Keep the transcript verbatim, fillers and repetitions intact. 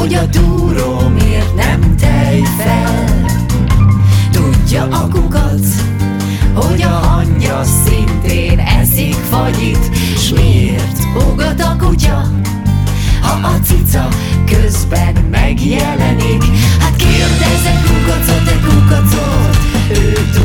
hogy a túró miért nem tej fel. Tudja a kukac, hogy a hangya szintén eszik fagyit, s miért ugat a kutya, ha a cica közben megjelenik. Hát kérdezek kukacot, egy kukacot, ő